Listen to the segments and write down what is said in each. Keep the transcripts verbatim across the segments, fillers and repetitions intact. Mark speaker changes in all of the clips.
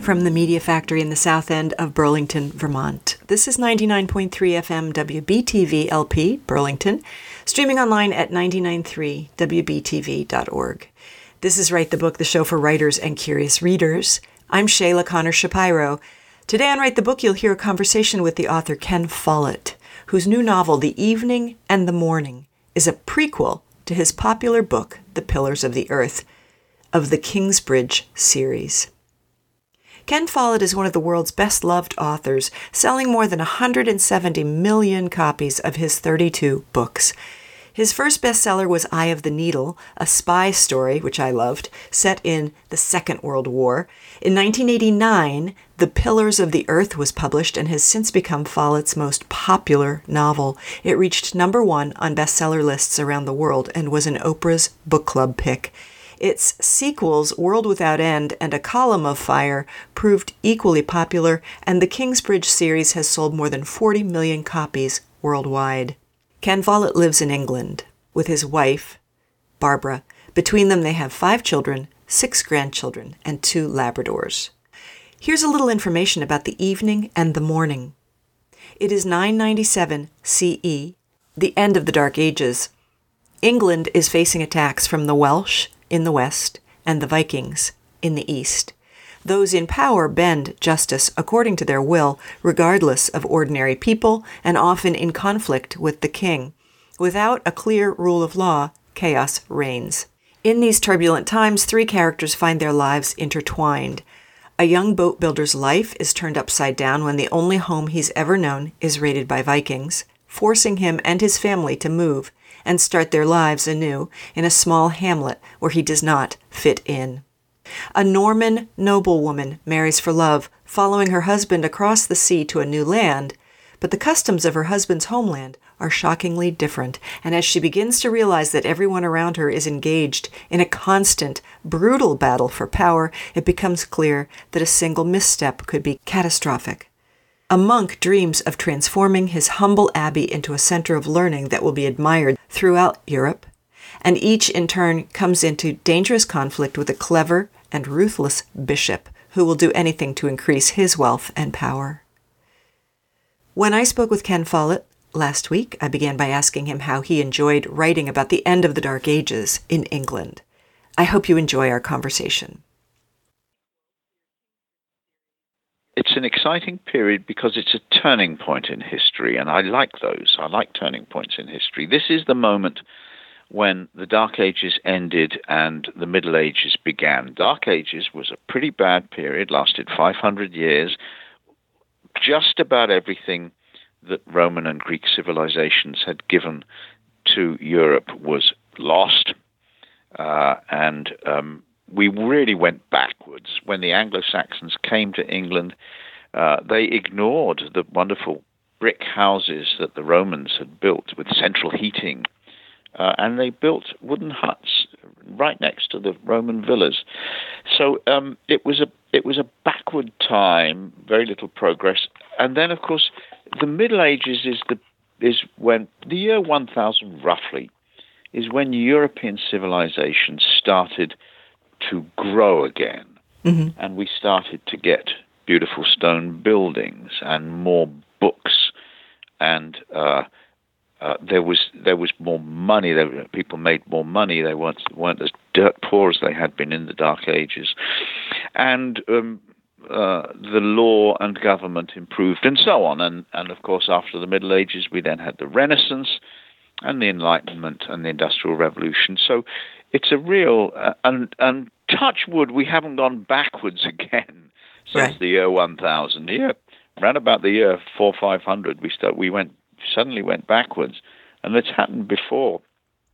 Speaker 1: from the Media Factory in the south end of Burlington, Vermont. This is ninety-nine point three F M W B T V L P, Burlington, streaming online at nine nine three W B T V dot org. This is Write the Book, the show for writers and curious readers. I'm Shayla Connor Shapiro. Today on Write the Book, you'll hear a conversation with the author Ken Follett, whose new novel, The Evening and the Morning, is a prequel to his popular book, The Pillars of the Earth, of the Kingsbridge series. Ken Follett is one of the world's best-loved authors, selling more than one hundred seventy million copies of his thirty-two books. His first bestseller was Eye of the Needle, a spy story, which I loved, set in the Second World War. In nineteen eighty-nine, The Pillars of the Earth was published and has since become Follett's most popular novel. It reached number one on bestseller lists around the world and was an Oprah's book club pick. Its sequels, World Without End and A Column of Fire, proved equally popular, and the Kingsbridge series has sold more than forty million copies worldwide. Ken Follett lives in England with his wife, Barbara. Between them, they have five children, six grandchildren, and two Labradors. Here's a little information about The Evening and the Morning. It is nine ninety-seven C E, the end of the Dark Ages. England is facing attacks from the Welsh in the west and the Vikings in the east. Those in power bend justice according to their will, regardless of ordinary people, and often in conflict with the king. Without a clear rule of law, chaos reigns. In these turbulent times, three characters find their lives intertwined. A young boat builder's life is turned upside down when the only home he's ever known is raided by Vikings, forcing him and his family to move and start their lives anew in a small hamlet where he does not fit in. A Norman noblewoman marries for love, following her husband across the sea to a new land, but the customs of her husband's homeland are shockingly different, and as she begins to realize that everyone around her is engaged in a constant, brutal battle for power, it becomes clear that a single misstep could be catastrophic. A monk dreams of transforming his humble abbey into a center of learning that will be admired throughout Europe, and each in turn comes into dangerous conflict with a clever and ruthless bishop who will do anything to increase his wealth and power. When I spoke with Ken Follett last week, I began by asking him how he enjoyed writing about the end of the Dark Ages in England. I hope you enjoy our conversation.
Speaker 2: It's an exciting period because it's a turning point in history, and I like those. I like turning points in history. This is the moment when the Dark Ages ended and the Middle Ages began. Dark Ages was a pretty bad period, lasted five hundred years. Just about everything that Roman and Greek civilizations had given to Europe was lost, uh, and um, we really went backwards. When the Anglo-Saxons came to England, uh, they ignored the wonderful brick houses that the Romans had built with central heating, uh, and they built wooden huts right next to the Roman villas. So um, it was a it was a backward time, very little progress. And then, of course, the Middle Ages is the is when the year one thousand roughly is when European civilization started to grow again, mm-hmm. and we started to get beautiful stone buildings and more books, and uh, uh, there was there was more money. There, people made more money. They weren't weren't as dirt poor as they had been in the Dark Ages, and um, uh, the law and government improved, and so on. And and of course, after the Middle Ages, we then had the Renaissance, and the Enlightenment, and the Industrial Revolution. So it's a real, uh, and, and touch wood, we haven't gone backwards again since right. the year one thousand. Yeah, around about the year four, five hundred, we start, we went suddenly went backwards, and it's happened before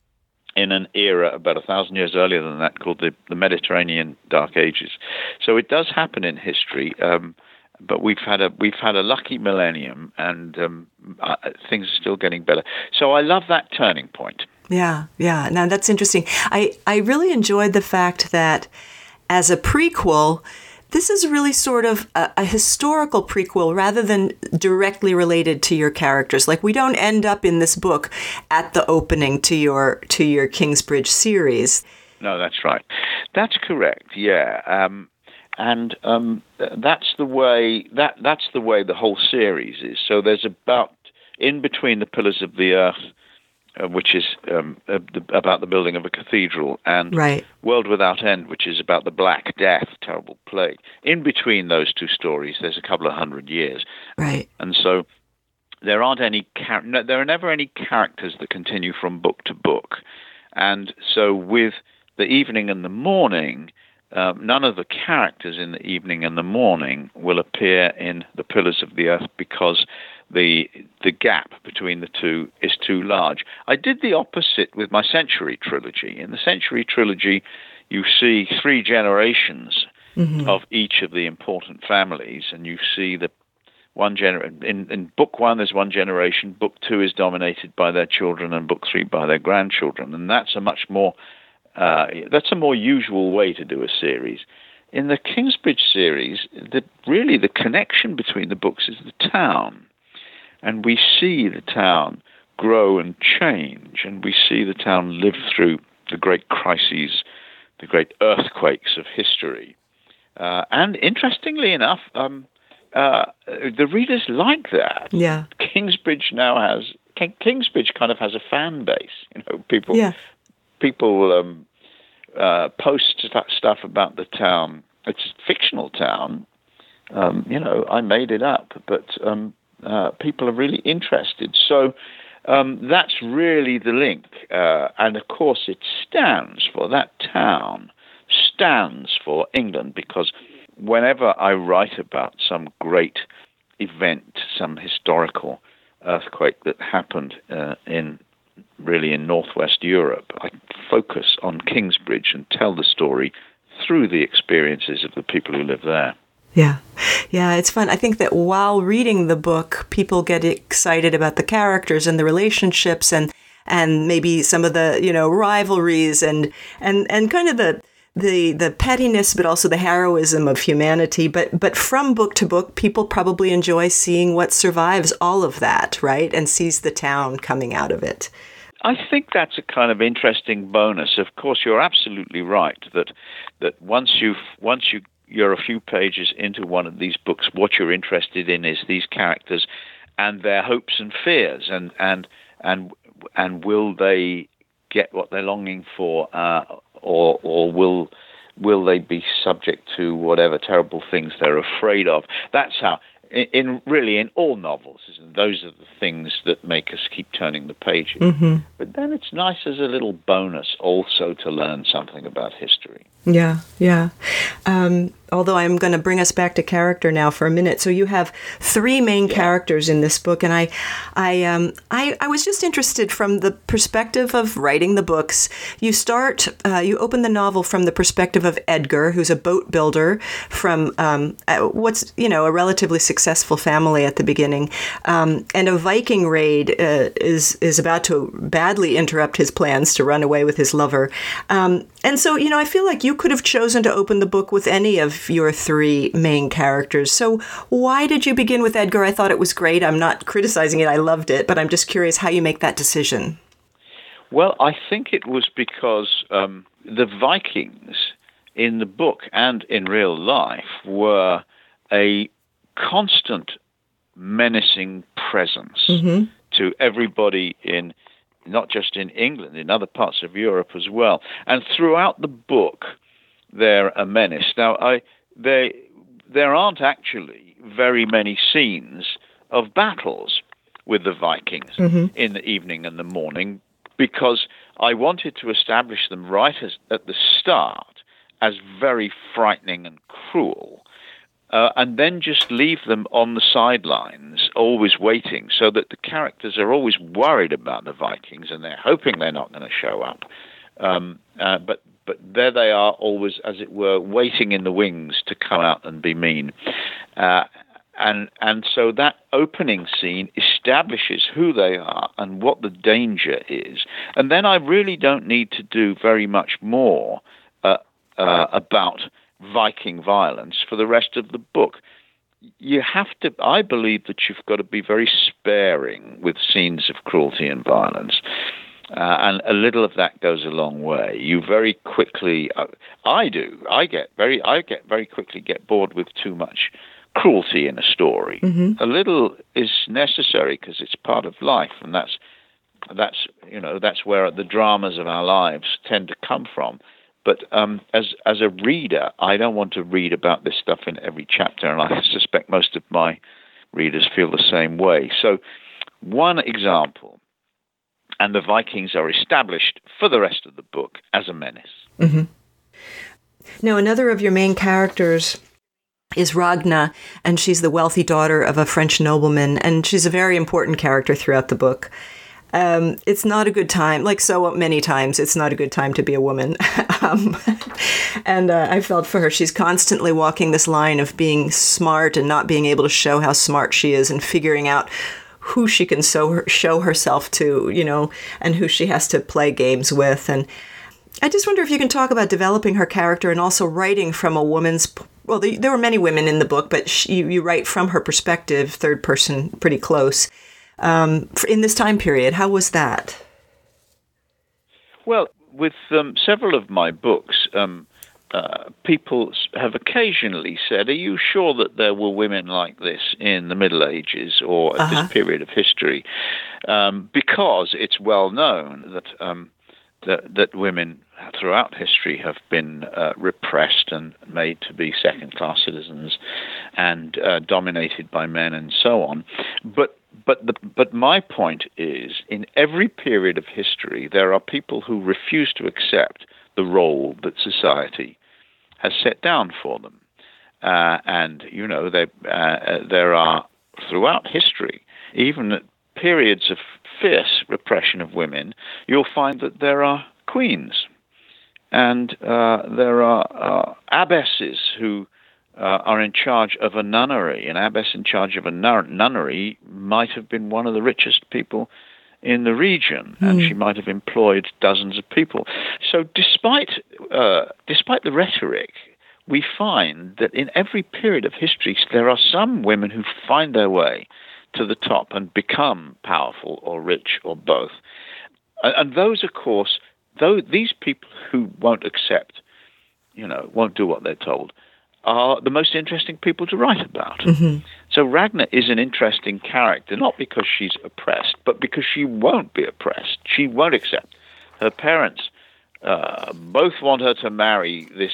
Speaker 2: in an era about a thousand years earlier than that called the, the Mediterranean Dark Ages. So it does happen in history, um, but we've had a we've had a lucky millennium, and um, uh, things are still getting better. So I love that turning point.
Speaker 1: Yeah, yeah. Now that's interesting. I, I really enjoyed the fact that as a prequel, this is really sort of a, a historical prequel rather than directly related to your characters. Like, we don't end up in this book at the opening to your to your Kingsbridge series.
Speaker 2: No, that's right. That's correct, yeah. Um, and um, that's the way that that's the way the whole series is. So there's about in between the Pillars of the Earth, uh, which is um, uh, the, about the building of a cathedral, and
Speaker 1: right.
Speaker 2: World Without End, which is about the Black Death, terrible plague. In between those two stories, there's a couple of hundred years,
Speaker 1: right?
Speaker 2: And so there aren't any char- no, there are never any characters that continue from book to book, and so with the evening and the morning. Um, none of the characters in the evening and the morning will appear in the Pillars of the Earth because the the gap between the two is too large. I did the opposite with my Century trilogy. In the Century trilogy, you see three generations mm-hmm. of each of the important families, and you see the one gener- in, in book one, there's one generation. Book two is dominated by their children, and book three by their grandchildren, and that's a much more Uh, that's a more usual way to do a series. In the Kingsbridge series, the, really the connection between the books is the town. And we see the town grow and change, and we see the town live through the great crises, the great earthquakes of history. Uh, and interestingly enough, um, uh, the readers like that.
Speaker 1: Yeah.
Speaker 2: Kingsbridge now has, Kingsbridge kind of has a fan base. You know, people...
Speaker 1: Yeah.
Speaker 2: People um, uh, post stuff about the town. It's a fictional town. Um, you know, I made it up, but um, uh, people are really interested. So um, that's really the link. Uh, and, of course, it stands for that town, stands for England, because whenever I write about some great event, some historical earthquake that happened uh, in really in Northwest Europe, I focus on Kingsbridge and tell the story through the experiences of the people who live there.
Speaker 1: Yeah. Yeah, it's fun. I think that while reading the book, people get excited about the characters and the relationships and and maybe some of the, you know, rivalries and and, and kind of the the the pettiness, but also the heroism of humanity. But but from book to book, people probably enjoy seeing what survives all of that, right? And sees the town coming out of it.
Speaker 2: I think that's a kind of interesting bonus. Of course, you're absolutely right that that once you've once you you're a few pages into one of these books, what you're interested in is these characters and their hopes and fears, and and and and will they get what they're longing for, uh, or or will will they be subject to whatever terrible things they're afraid of? That's how. In, in really in all novels, those are the things that make us keep turning the pages. Mm-hmm. But then it's nice as a little bonus also to learn something about history.
Speaker 1: Yeah, yeah. Um, although I'm going to bring us back to character now for a minute. So you have three main yeah. characters in this book, and I, I, um, I, I was just interested from the perspective of writing the books. You start, uh, you open the novel from the perspective of Edgar, who's a boat builder from um, what's you know a relatively successful family at the beginning, um, and a Viking raid uh, is is about to badly interrupt his plans to run away with his lover. Um, and so you know, I feel like you could have chosen to open the book with any of your three main characters. So why did you begin with Edgar? I thought it was great. I'm not criticizing it. I loved it, but I'm just curious how you make that decision.
Speaker 2: Well, I think it was because um, the Vikings in the book and in real life were a constant menacing presence mm-hmm. to everybody in not just in England, in other parts of Europe as well. And throughout the book, they're a menace. Now, I they there aren't actually very many scenes of battles with the Vikings mm-hmm. in the evening and the morning, because I wanted to establish them right as, at the start as very frightening and cruel, uh, and then just leave them on the sidelines, always waiting, so that the characters are always worried about the Vikings, and they're hoping they're not going to show up. Um, uh, but but there they are, always, as it were, waiting in the wings to come out and be mean. Uh, and and so that opening scene establishes who they are and what the danger is. And then I really don't need to do very much more uh, uh, about Viking violence for the rest of the book. You have to, I believe that you've got to be very sparing with scenes of cruelty and violence. Uh, and a little of that goes a long way. You very quickly, uh, I do, I get very, I get very quickly get bored with too much cruelty in a story. Mm-hmm. A little is necessary because it's part of life, and that's that's you know that's where the dramas of our lives tend to come from. But um, as as a reader, I don't want to read about this stuff in every chapter, and I suspect most of my readers feel the same way. So, one example. And the Vikings are established for the rest of the book as a menace.
Speaker 1: Mm-hmm. Now, another of your main characters is Ragna, and she's the wealthy daughter of a French nobleman, and she's a very important character throughout the book. Um, it's not a good time, like so many times, it's not a good time to be a woman. um, and uh, I felt for her, she's constantly walking this line of being smart and not being able to show how smart she is and figuring out who she can show, her, show herself to, you know, and who she has to play games with. And I just wonder if you can talk about developing her character and also writing from a woman's, well, there were many women in the book, but she, you, you write from her perspective, third person, pretty close. Um, in this time period, how was that?
Speaker 2: Well, with um, several of my books, um, Uh, people have occasionally said, are you sure that there were women like this in the Middle Ages or at uh-huh. this period of history? Um, because it's well known that, um, that that women throughout history have been uh, repressed and made to be second-class citizens and uh, dominated by men and so on. But but the, but my point is, in every period of history, there are people who refuse to accept the role that society has set down for them. Uh, and, you know, they, uh, there are, throughout history, even at periods of fierce repression of women, you'll find that there are queens. And uh, there are uh, abbesses who uh, are in charge of a nunnery. An abbess in charge of a nunnery might have been one of the richest people in the region, and mm. she might have employed dozens of people. So despite uh, despite the rhetoric, we find that in every period of history, there are some women who find their way to the top and become powerful or rich or both. And, and those, of course, though these people who won't accept, you know, won't do what they're told, are the most interesting people to write about. Mm-hmm. So Ragna is an interesting character, not because she's oppressed, but because she won't be oppressed. She won't accept. Her parents uh, both want her to marry this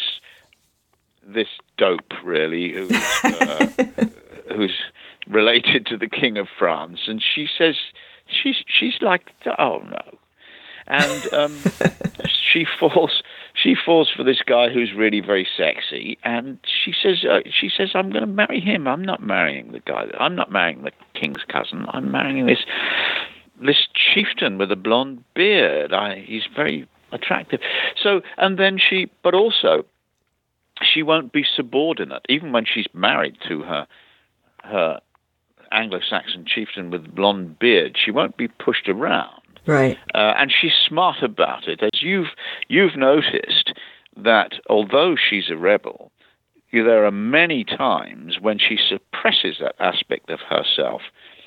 Speaker 2: this dope, really, who's, uh, who's related to the King of France. And she says, she's, she's like, oh, no. And um, she falls she falls for this guy who's really very sexy, and she says uh, she says I'm going to marry him. I'm not marrying the guy. I'm not marrying the king's cousin. I'm marrying this this chieftain with a blonde beard. I, he's very attractive. So and then she, but also she won't be subordinate, even when she's married to her her Anglo-Saxon chieftain with blonde beard. She won't be pushed around.
Speaker 1: Right,
Speaker 2: uh, and she's smart about it. As you've you've noticed that although she's a rebel, there are many times when she suppresses that aspect of herself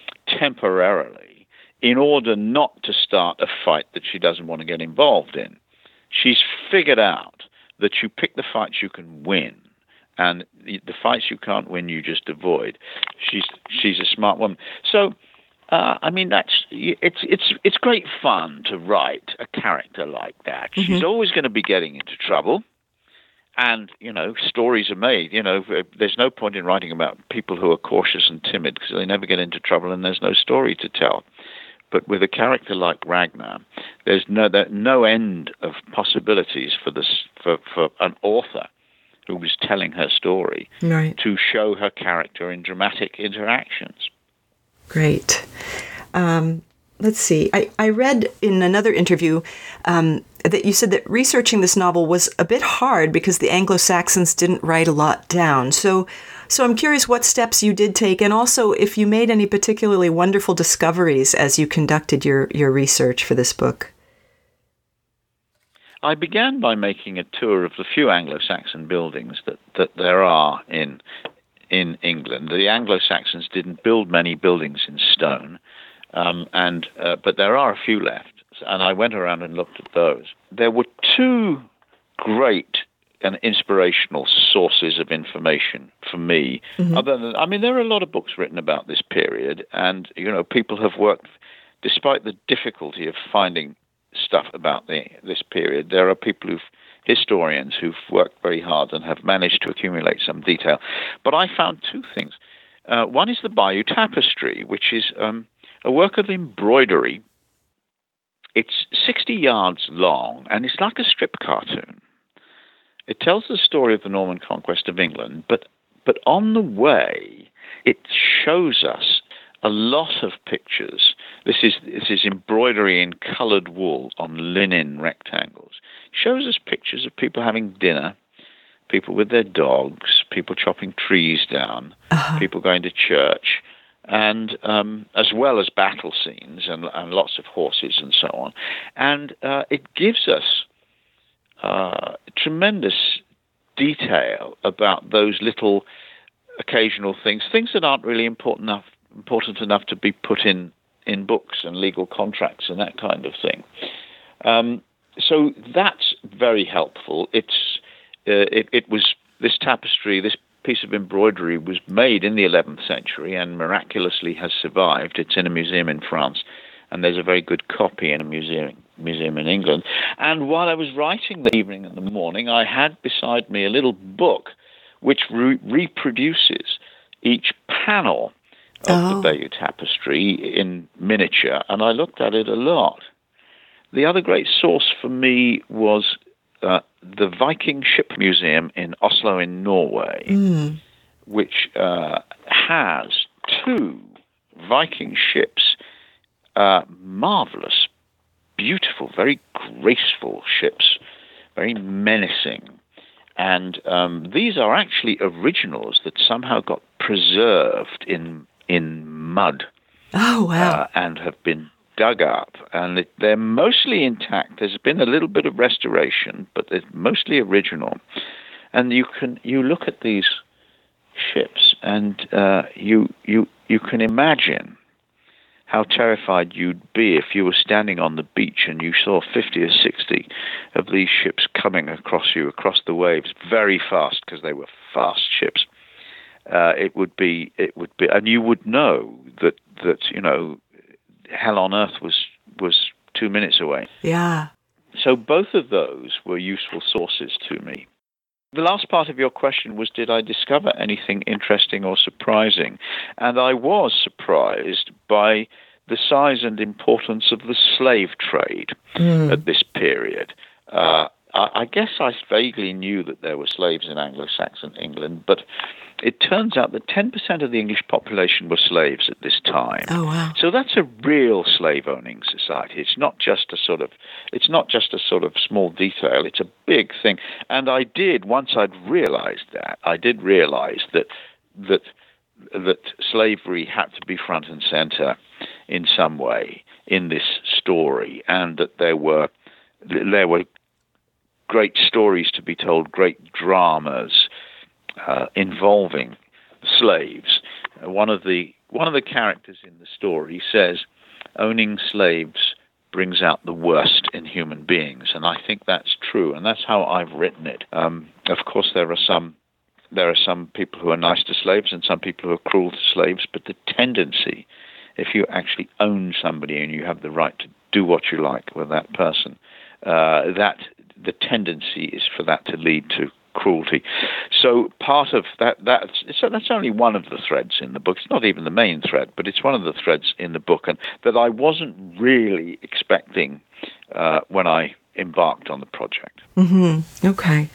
Speaker 2: temporarily in order not to start a fight that she doesn't want to get involved in. She's figured out that you pick the fights you can win, and the, the fights you can't win, you just avoid. She's she's a smart woman. So. Uh, I mean, that's it's it's it's great fun to write a character like that. Mm-hmm. She's always going to be getting into trouble, and you know, stories are made. You know, there's no point in writing about people who are cautious and timid because they never get into trouble, and there's no story to tell. But with a character like Ragna, there's no there, no end of possibilities for this for, for an author who was telling her story
Speaker 1: right.
Speaker 2: to show her character in dramatic interactions.
Speaker 1: Great. Um, let's see. I, I read in another interview um, that you said that researching this novel was a bit hard because the Anglo-Saxons didn't write a lot down. So, so I'm curious what steps you did take, and also if you made any particularly wonderful discoveries as you conducted your, your research for this book.
Speaker 2: I began by making a tour of the few Anglo-Saxon buildings that, that there are in in England. The Anglo-Saxons didn't build many buildings in stone, um, and uh, but there are a few left. and I went around and looked at those. There were two great and inspirational sources of information for me. Mm-hmm. Other than, I mean, there are a lot of books written about this period, and you know, people have worked, despite the difficulty of finding stuff about the, this period. There are people who've historians who've worked very hard and have managed to accumulate some detail. But I found two things. Uh, one is the Bayeux Tapestry, which is um, a work of embroidery. It's sixty yards long, and it's like a strip cartoon. It tells the story of the Norman conquest of England, but but on the way, it shows us a lot of pictures. This is this is embroidery in coloured wool on linen rectangles. It shows us pictures of people having dinner, people with their dogs, people chopping trees down, uh-huh. people going to church, and um, as well as battle scenes and, and lots of horses and so on. And uh, it gives us uh, tremendous detail about those little occasional things, things that aren't really important enough, important enough to be put in, in books and legal contracts and that kind of thing. Um, so that's very helpful. It's uh, it, it was this tapestry, this piece of embroidery was made in the eleventh century and miraculously has survived. It's in a museum in France, and there's a very good copy in a museum museum in England. And while I was writing the evening and the morning, I had beside me a little book which re- reproduces each panel of oh. the Bayeux Tapestry in miniature, and I looked at it a lot. The other great source for me was uh, the Viking Ship Museum in Oslo in Norway, mm. which uh, has two Viking ships, uh, marvelous, beautiful, very graceful ships, very menacing. And um, these are actually originals that somehow got preserved in in mud.
Speaker 1: Oh, wow.
Speaker 2: Uh, and have been dug up. And it, they're mostly intact. There's been a little bit of restoration, but they're mostly original. And you can you look at these ships, and uh, you you you can imagine how terrified you'd be if you were standing on the beach and you saw fifty or sixty of these ships coming across you, across the waves, very fast, because they were fast ships. Uh, it would be, it would be, and you would know that, that you know, hell on earth was, was two minutes away.
Speaker 1: Yeah.
Speaker 2: So both of those were useful sources to me. The last part of your question was, did I discover anything interesting or surprising? And I was surprised by the size and importance of the slave trade mm. at this period. Uh, I, I guess I vaguely knew that there were slaves in Anglo-Saxon England, but it turns out that ten percent of the English population were slaves at this time.
Speaker 1: Oh, wow.
Speaker 2: So that's a real slave-owning society. It's not just a sort of, it's not just a sort of small detail. It's a big thing. And I did, once I'd realized that, I did realize that that that slavery had to be front and center in some way in this story, and that there were there were great stories to be told, great dramas Uh, involving slaves. Uh, one of the one of the characters in the story says, "Owning slaves brings out the worst in human beings," and I think that's true, and that's how I've written it. Um, of course, there are some there are some people who are nice to slaves and some people who are cruel to slaves, but the tendency, if you actually own somebody and you have the right to do what you like with that person, uh, that the tendency is for that to lead to cruelty. So part of that, that's, so that's only one of the threads in the book. It's not even the main thread, but it's one of the threads in the book, and that I wasn't really expecting uh, when I embarked on the project.
Speaker 1: Mm-hmm. Okay.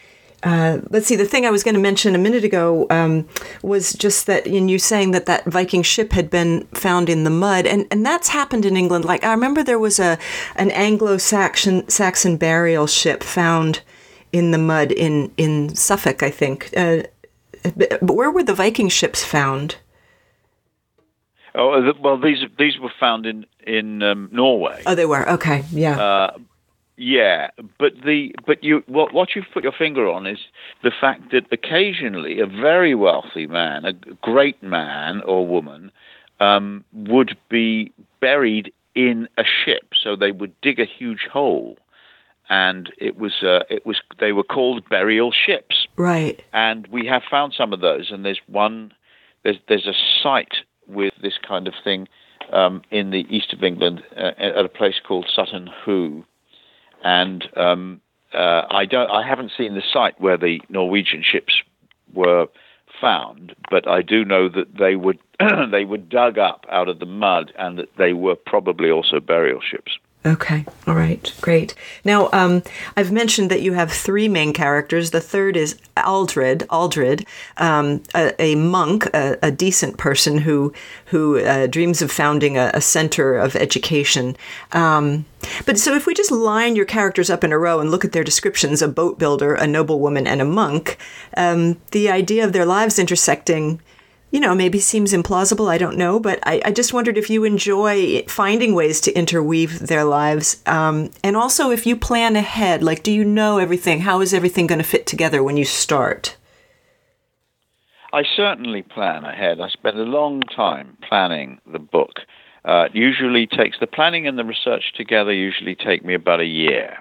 Speaker 1: Uh, let's see, the thing I was going to mention a minute ago um, was just that in you saying that that Viking ship had been found in the mud, and, and that's happened in England. Like, I remember there was a an Anglo-Saxon Saxon burial ship found in the mud in, in Suffolk, I think. Uh, but where were the Viking ships found?
Speaker 2: Oh, well, these these were found in in um, Norway.
Speaker 1: Oh, they were. Okay, yeah,
Speaker 2: uh, yeah. But the but you what what you've put your finger on is the fact that occasionally a very wealthy man, a great man or woman, um, would be buried in a ship. So they would dig a huge hole, and it was uh, it was they were called burial ships.
Speaker 1: Right.
Speaker 2: And we have found some of those, and there's one there's there's a site with this kind of thing um, in the east of England uh, at a place called Sutton Hoo, and um, uh, I don't I haven't seen the site where the Norwegian ships were found, but I do know that they would they were dug up out of the mud, and that they were probably also burial ships.
Speaker 1: Okay. All right. Great. Now, um, I've mentioned that you have three main characters. The third is Aldred, Aldred, um, a, a monk, a, a decent person who who uh, dreams of founding a, a center of education. Um, but so if we just line your characters up in a row and look at their descriptions, a boat builder, a noblewoman, and a monk, um, the idea of their lives intersecting, you know, maybe seems implausible, I don't know, but I, I just wondered if you enjoy finding ways to interweave their lives. Um, and also if you plan ahead, like, do you know everything? How is everything going to fit together when you start?
Speaker 2: I certainly plan ahead. I spend a long time planning the book. Uh, it usually takes, the planning and the research together usually take me about a year.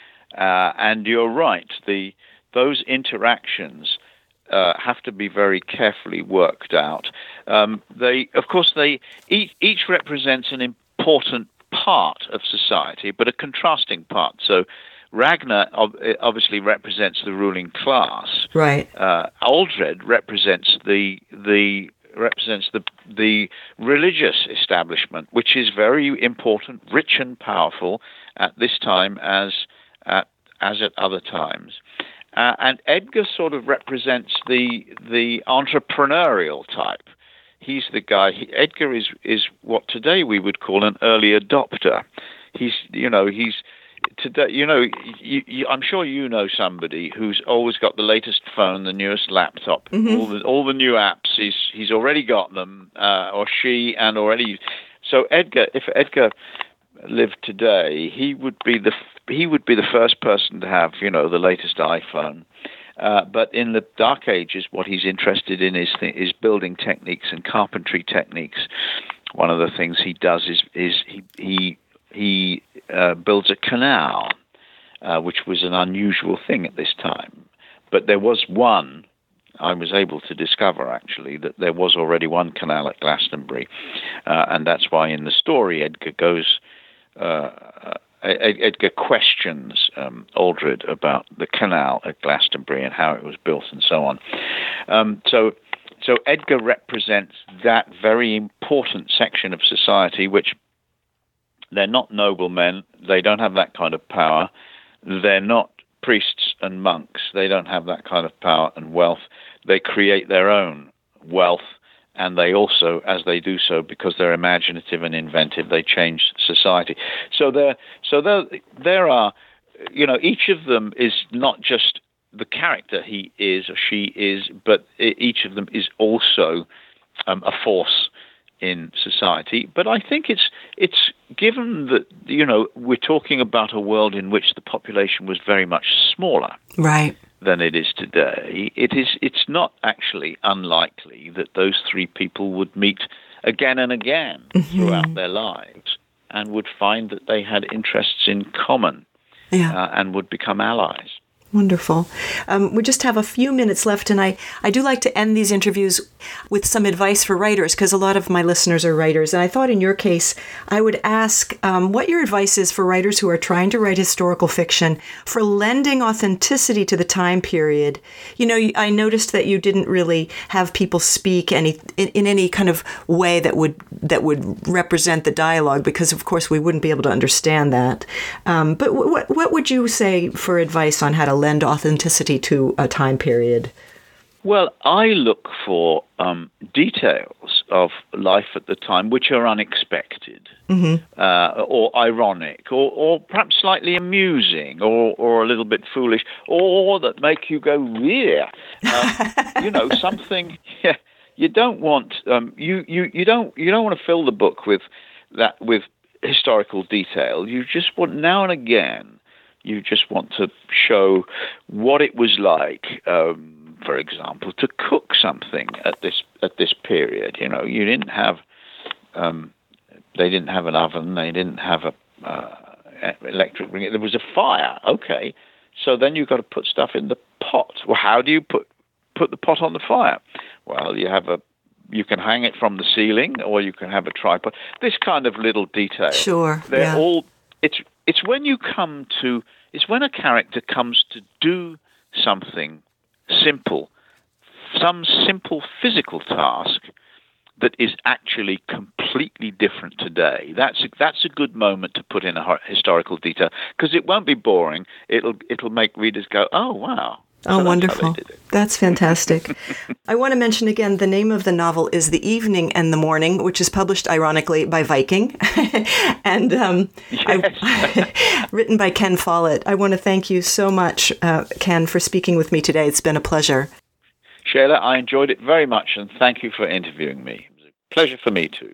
Speaker 2: Uh, and you're right, the those interactions Uh, have to be very carefully worked out. Um, they, of course, they each, each represents an important part of society, but a contrasting part. So, Ragnar ob- obviously represents the ruling class.
Speaker 1: Right.
Speaker 2: Uh, Aldred represents the the represents the the religious establishment, which is very important, rich and powerful at this time as at as at other times. Uh, and Edgar sort of represents the the entrepreneurial type. He's the guy. He, Edgar is is what today we would call an early adopter. He's you know he's today you know you, you, I'm sure you know somebody who's always got the latest phone, the newest laptop, mm-hmm. all the all the new apps. He's he's already got them, uh, or she, and already. So Edgar, if Edgar lived today, he would be the he would be the first person to have, you know, the latest iPhone. Uh, but in the Dark Ages, what he's interested in is th- is building techniques and carpentry techniques. One of the things he does is is he he he uh, builds a canal, uh, which was an unusual thing at this time. But there was one. I was able to discover, actually, that there was already one canal at Glastonbury, uh, and that's why in the story Edgar goes. Uh, Edgar questions um, Aldred about the canal at Glastonbury and how it was built and so on. Um, so, so Edgar represents that very important section of society, which they're not noblemen, they don't have that kind of power, they're not priests and monks, they don't have that kind of power and wealth. They create their own wealth. And they also, as they do so, because they're imaginative and inventive, they change society. So there, so there, there are, you know, each of them is not just the character he is or she is, but each of them is also um, a force in society. But I think it's it's given that, you know, we're talking about a world in which the population was very much smaller.
Speaker 1: Right.
Speaker 2: Than it is today, it is. It's not actually unlikely that those three people would meet again and again mm-hmm. throughout their lives, and would find that they had interests in common, yeah. uh, and would become allies.
Speaker 1: Wonderful. Um, we just have a few minutes left, and I, I do like to end these interviews with some advice for writers, because a lot of my listeners are writers. And I thought in your case, I would ask um, what your advice is for writers who are trying to write historical fiction for lending authenticity to the time period. You know, I noticed that you didn't really have people speak any in, in any kind of way that would that would represent the dialogue, because, of course, we wouldn't be able to understand that. Um, but w- what what would you say for advice on how to lend authenticity to a time period?
Speaker 2: Well, I look for um, details of life at the time which are unexpected, mm-hmm. uh, or ironic, or, or perhaps slightly amusing, or, or a little bit foolish, or that make you go, yeah, um, you know, something. Yeah, you don't want um, you, you you don't you don't want to fill the book with that with historical detail. You just want now and again. You just want to show what it was like, um, for example, to cook something at this at this period. You know, you didn't have um, They didn't have an oven. They didn't have a uh, electric ring. There was a fire. Okay, so then you've got to put stuff in the pot. Well, how do you put put the pot on the fire? Well, you have a you can hang it from the ceiling, or you can have a tripod. This kind of little detail.
Speaker 1: Sure.
Speaker 2: They're
Speaker 1: yeah.
Speaker 2: all. It's it's when you come to. It's when a character comes to do something simple, some simple physical task that is actually completely different today. That's a, that's a good moment to put in a historical detail, because it won't be boring. It'll it'll make readers go, oh wow.
Speaker 1: Oh,
Speaker 2: so
Speaker 1: wonderful.
Speaker 2: That's,
Speaker 1: that's fantastic. I want to mention again, the name of the novel is The Evening and the Morning, which is published, ironically, by Viking, and um,
Speaker 2: yes.
Speaker 1: I, written by Ken Follett. I want to thank you so much, uh, Ken, for speaking with me today. It's been a pleasure.
Speaker 2: Shayla, I enjoyed it very much, and thank you for interviewing me. It was a pleasure for me too.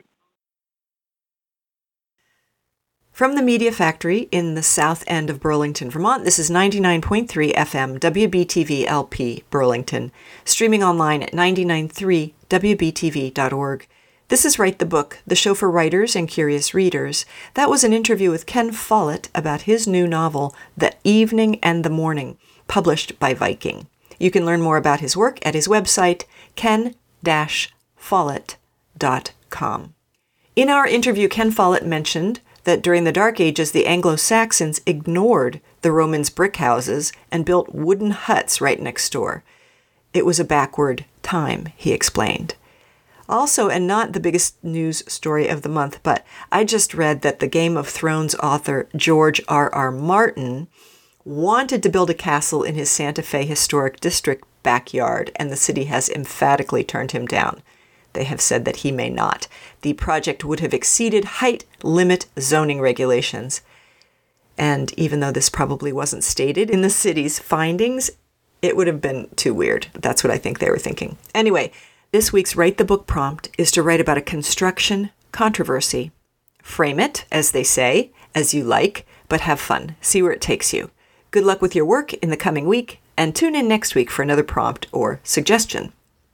Speaker 1: From the Media Factory in the south end of Burlington, Vermont, this is ninety-nine point three F M W B T V L P Burlington, streaming online at nine nine three W B T V dot org. This is Write the Book, the show for writers and curious readers. That was an interview with Ken Follett about his new novel, The Evening and the Morning, published by Viking. You can learn more about his work at his website, ken dash follett dot com. In our interview, Ken Follett mentioned that during the Dark Ages, the Anglo-Saxons ignored the Romans' brick houses and built wooden huts right next door. It was a backward time, he explained. Also, and not the biggest news story of the month, but I just read that the Game of Thrones author George R R. Martin wanted to build a castle in his Santa Fe Historic District backyard, and the city has emphatically turned him down. They have said that he may not. The project would have exceeded height limit zoning regulations. And even though this probably wasn't stated in the city's findings, it would have been too weird. That's what I think they were thinking. Anyway, this week's Write the Book prompt is to write about a construction controversy. Frame it, as they say, as you like, but have fun. See where it takes you. Good luck with your work in the coming week, and tune in next week for another prompt or suggestion.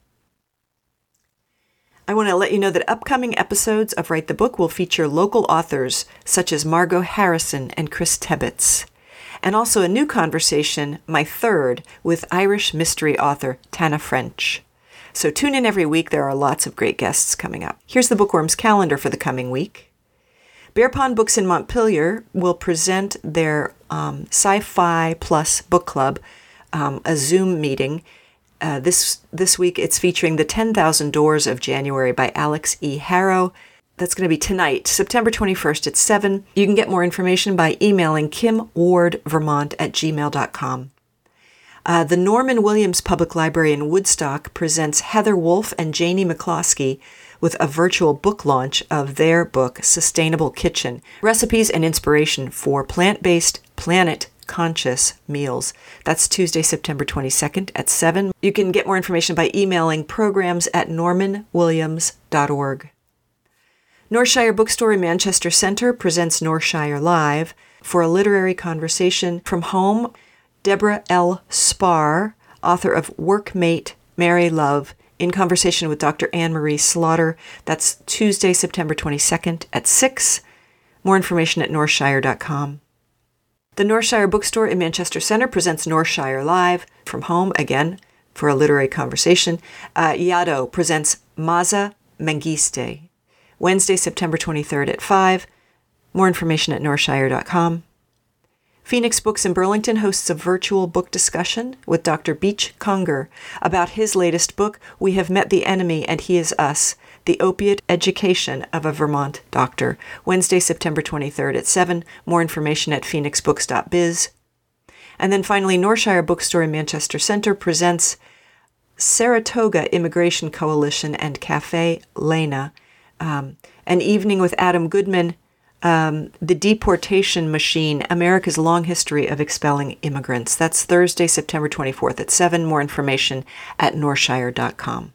Speaker 1: I want to let you know that upcoming episodes of Write the Book will feature local authors such as Margot Harrison and Chris Tebbets, and also a new conversation, my third, with Irish mystery author Tana French. So tune in every week. There are lots of great guests coming up. Here's the Bookworm's calendar for the coming week. Bear Pond Books in Montpelier will present their um, Sci-Fi Plus Book Club, um, a Zoom meeting. Uh, this this week, it's featuring The ten thousand Doors of January by Alex E. Harrow. That's going to be tonight, September twenty-first at seven. You can get more information by emailing kimwardvermont at gmail dot com. Uh, the Norman Williams Public Library in Woodstock presents Heather Wolf and Janie McCloskey with a virtual book launch of their book, Sustainable Kitchen, Recipes and Inspiration for Plant-Based, Planet-Conscious Meals. That's Tuesday, September twenty-second at seven. You can get more information by emailing programs at norman williams dot org. Northshire Bookstore in Manchester Centre presents Northshire Live. For a literary conversation from home, Deborah L. Spar, author of Workmate, Marry Love, in conversation with Doctor Anne-Marie Slaughter. That's Tuesday, September twenty-second at six. More information at northshire dot com. The Northshire Bookstore in Manchester Centre presents Northshire Live. From home, again, for a literary conversation. Uh, Yaddo presents Maza Mengiste. Wednesday, September twenty-third at five. More information at northshire dot com. Phoenix Books in Burlington hosts a virtual book discussion with Doctor Beach Conger about his latest book, We Have Met the Enemy and He Is Us, The Opiate Education of a Vermont Doctor. Wednesday, September twenty-third at seven. More information at phoenix books dot biz. And then finally, Northshire Bookstore in Manchester Centre presents Saratoga Immigration Coalition and Cafe Lena, um, an evening with Adam Goodman, Um, The Deportation Machine, America's Long History of Expelling Immigrants. That's Thursday, September twenty-fourth at seven. More information at northshire dot com.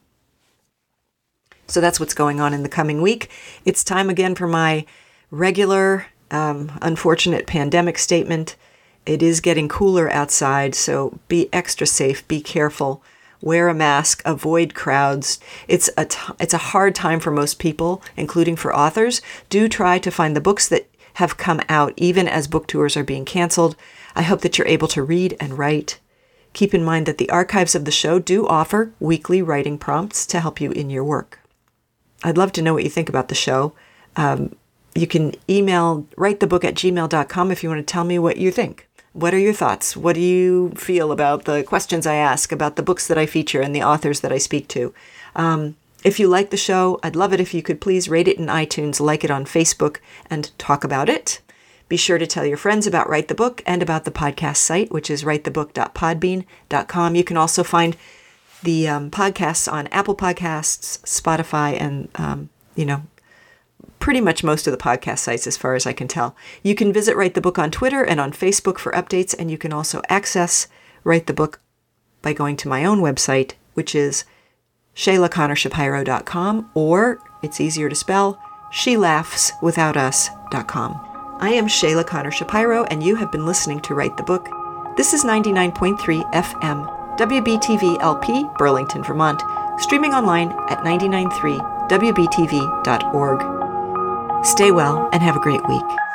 Speaker 1: So that's what's going on in the coming week. It's time again for my regular, um, unfortunate pandemic statement. It is getting cooler outside, so be extra safe, be careful, wear a mask, avoid crowds. It's a, t- it's a hard time for most people, including for authors. Do try to find the books that have come out, even as book tours are being canceled. I hope that you're able to read and write. Keep in mind that the archives of the show do offer weekly writing prompts to help you in your work. I'd love to know what you think about the show. Um, you can email writethebook at gmail dot com if you want to tell me what you think. What are your thoughts? What do you feel about the questions I ask, about the books that I feature and the authors that I speak to? Um, if you like the show, I'd love it if you could please rate it in iTunes, like it on Facebook, and talk about it. Be sure to tell your friends about Write the Book and about the podcast site, which is write the book dot podbean dot com. You can also find the um, podcasts on Apple Podcasts, Spotify, and, um, you know, pretty much most of the podcast sites as far as I can tell. You can visit Write the Book on Twitter and on Facebook for updates, and you can also access Write the Book by going to my own website, which is shayla connor shapiro dot com, or, it's easier to spell, she laughs without us dot com. I am Shayla Connor Shapiro, and you have been listening to Write the Book. This is ninety-nine point three F M, W B T V L P, Burlington, Vermont, streaming online at nine nine three W B T V dot org. Stay well and have a great week.